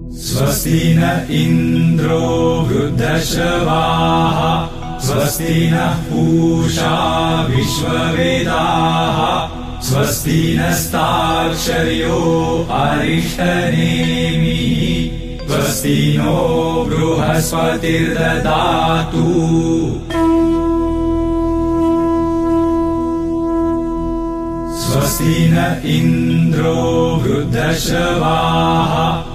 स्वस्ति न इन्द्रो वृद्धश्रवाः स्वस्ति नः पूषा विश्ववेदाः स्वस्ति नस्ताक्षर्यो अरिष्टनेमिः स्वस्ति नो बृहस्पतिर्ददातु। स्वस्ति न इन्द्रो वृद्धश्रवाः